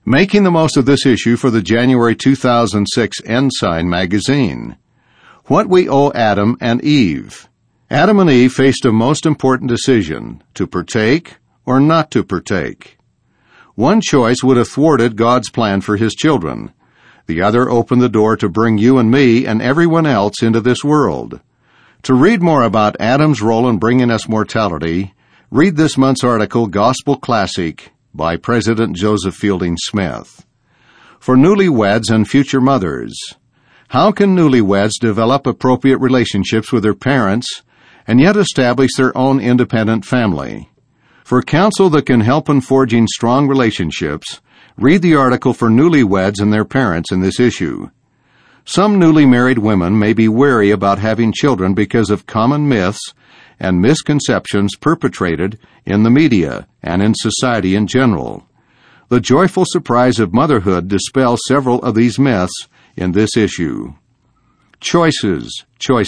Making the most of this issue for the January 2006 Ensign magazine. What we owe Adam and Eve. Adam and Eve faced a most important decision, to partake or not to partake. One choice would have thwarted God's plan for His children. The other opened the door to bring you and me and everyone else into this world. To read more about Adam's role in bringing us mortality, read this month's article, Gospel Classic, by President Joseph Fielding Smith. For newlyweds and future mothers, how can newlyweds develop appropriate relationships with their parents and yet establish their own independent family? For counsel that can help in forging strong relationships, read the article for newlyweds and their parents in this issue. Some newly married women may be wary about having children because of common myths and misconceptions perpetrated in the media and in society in general. The joyful surprise of motherhood dispels several of these myths in this issue. Choices.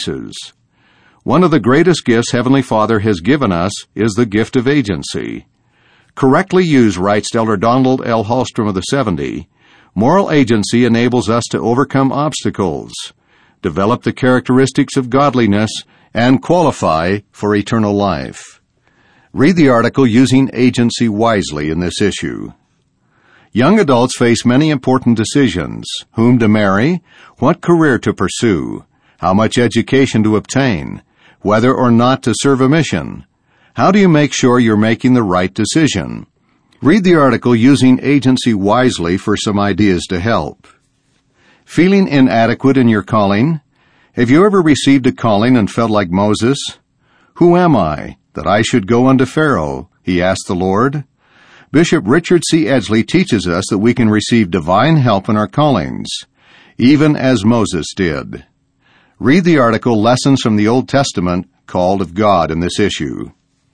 One of the greatest gifts Heavenly Father has given us is the gift of agency. Correctly used, writes Elder Donald L. Hallstrom of the 70, moral agency enables us to overcome obstacles, develop the characteristics of godliness, and qualify for eternal life. Read the article Using Agency Wisely in this issue. Young adults face many important decisions: whom to marry, what career to pursue, how much education to obtain, whether or not to serve a mission. How do you make sure you're making the right decision? Read the article Using Agency Wisely for some ideas to help. Feeling inadequate in your calling? Have you ever received a calling and felt like Moses? Who am I, that I should go unto Pharaoh? He asked the Lord. Bishop Richard C. Edgley teaches us that we can receive divine help in our callings, even as Moses did. Read the article Lessons from the Old Testament, Called of God in this issue.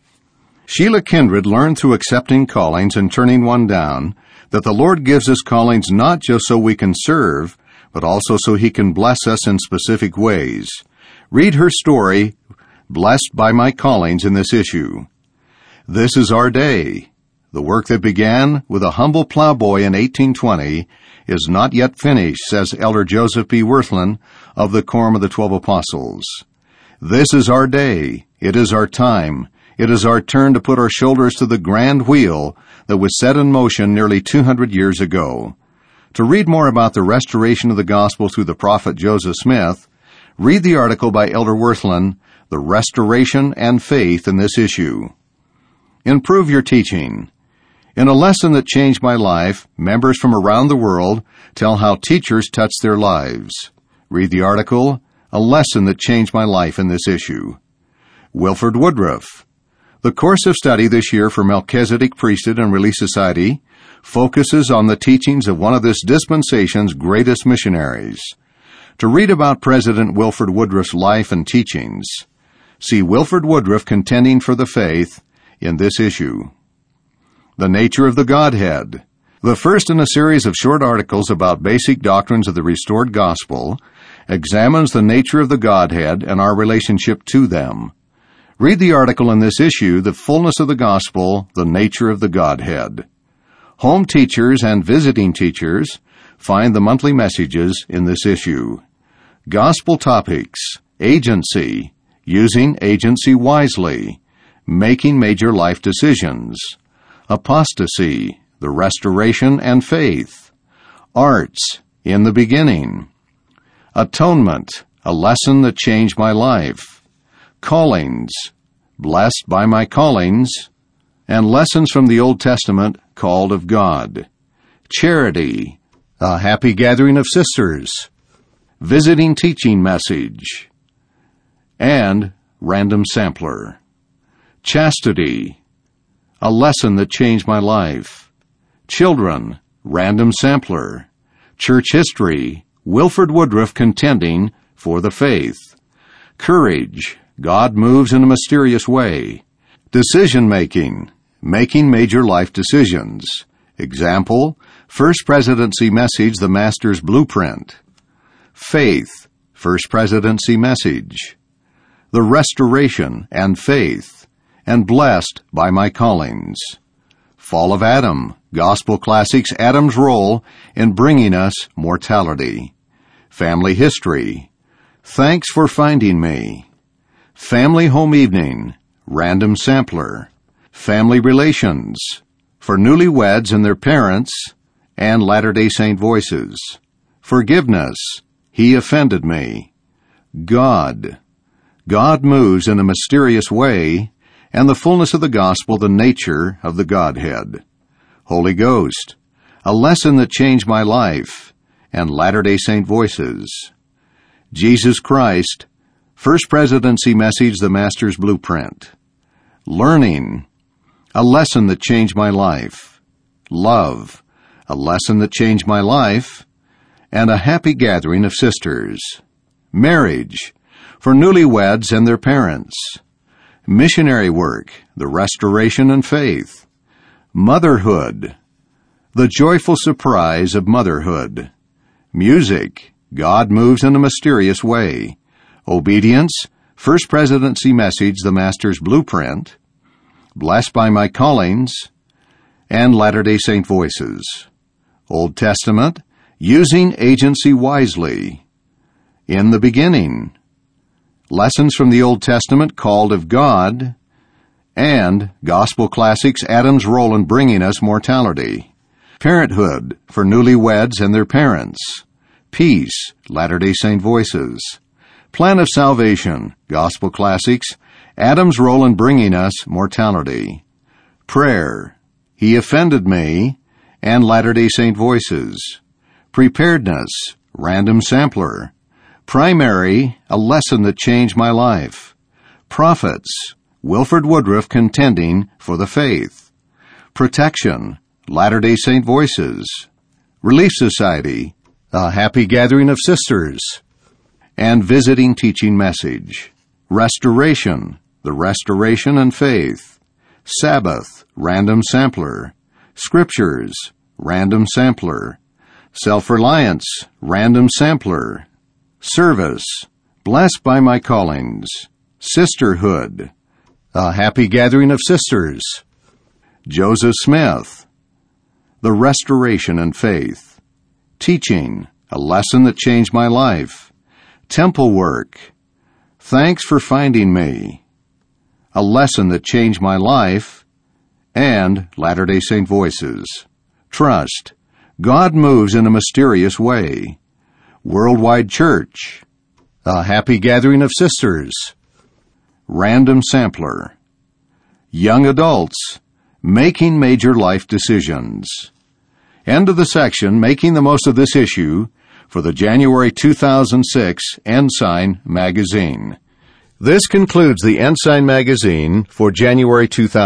Sheila Kindred learned through accepting callings and turning one down that the Lord gives us callings not just so we can serve, but also so He can bless us in specific ways. Read her story, Blessed by My Callings, in this issue. This is our day. The work that began with a humble plowboy in 1820 is not yet finished, says Elder Joseph B. Wirthlin of the Quorum of the 12 Apostles. This is our day. It is our time. It is our turn to put our shoulders to the grand wheel that was set in motion nearly 200 years ago. To read more about the restoration of the gospel through the prophet Joseph Smith, read the article by Elder Wirthlin, The Restoration and Faith, in this issue. Improve your teaching. In a lesson that changed my life, members from around the world tell how teachers touched their lives. Read the article, A Lesson That Changed My Life, in this issue. Wilford Woodruff. The course of study this year for Melchizedek Priesthood and Relief Society focuses on the teachings of one of this dispensation's greatest missionaries. To read about President Wilford Woodruff's life and teachings, see Wilford Woodruff Contending for the Faith in this issue. The Nature of the Godhead. The first in a series of short articles about basic doctrines of the restored gospel examines the nature of the Godhead and our relationship to them. Read the article in this issue, The Fullness of the Gospel, The Nature of the Godhead. Home teachers and visiting teachers find the monthly messages in this issue. Gospel topics: agency, using agency wisely, making major life decisions, apostasy, the restoration and faith, arts, in the beginning, atonement, a lesson that changed my life, callings, blessed by my callings, and lessons from the Old Testament, called of God, charity, a happy gathering of sisters, visiting teaching message, and random sampler, chastity, a lesson that changed my life, children, random sampler, church history, Wilford Woodruff Contending for the Faith, courage, God moves in a mysterious way, decision-making, making major life decisions, example, First Presidency Message, The Master's Blueprint, faith, First Presidency Message, the restoration and faith, and blessed by my callings, Fall of Adam, Gospel Classics, Adam's role in bringing us mortality. Family history, Thanks for Finding Me. Family home evening, random sampler. Family relations, for newlyweds and their parents, and Latter-day Saint voices. Forgiveness, He offended me. God moves in a mysterious way, and the fullness of the gospel, the nature of the Godhead. Holy Ghost, a lesson that changed my life, and Latter-day Saint voices. Jesus Christ, First Presidency Message, the Master's Blueprint. Learning, a lesson that changed my life. Love, a lesson that changed my life, and a happy gathering of sisters. Marriage, for newlyweds and their parents. Missionary work, the restoration and faith. Motherhood, the joyful surprise of motherhood. Music, God moves in a mysterious way. Obedience, First Presidency Message, the Master's Blueprint. Blessed by My Callings, and Latter-day Saint voices. Old Testament, Using Agency Wisely. In the Beginning, Lessons from the Old Testament, Called of God, and Gospel Classics, Adam's role in bringing us mortality. Parenthood, for newlyweds and their parents. Peace, Latter-day Saint voices. Plan of Salvation, Gospel Classics, Adam's role in bringing us mortality. Prayer, He offended me, and Latter-day Saint voices. Preparedness, random sampler. Primary, a lesson that changed my life. Prophets, Wilford Woodruff contending for the faith. Protection, Latter-day Saint voices. Relief Society, a happy gathering of sisters. And visiting teaching message. Restoration, the restoration and faith. Sabbath, random sampler. Scriptures, random sampler. Self-reliance, random sampler. Service, blessed by my callings. Sisterhood, a happy gathering of sisters. Joseph Smith, the restoration and faith. Teaching, a lesson that changed my life. Temple work, Thanks for Finding Me. A lesson that changed my life, and Latter-day Saint voices. Trust, God moves in a mysterious way. Worldwide Church, a happy gathering of sisters. Random sampler. Young adults, making major life decisions. End of the section, Making the Most of This Issue, for the January 2006 Ensign Magazine. This concludes the Ensign Magazine for January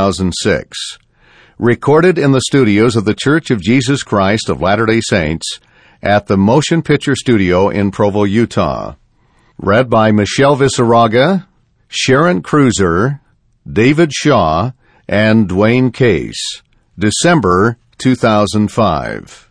2006. Recorded in the studios of the Church of Jesus Christ of Latter-day Saints at the Motion Picture Studio in Provo, Utah. Read by Michelle Visaraga, Sharon Cruiser, David Shaw, and Dwayne Case. December 2005.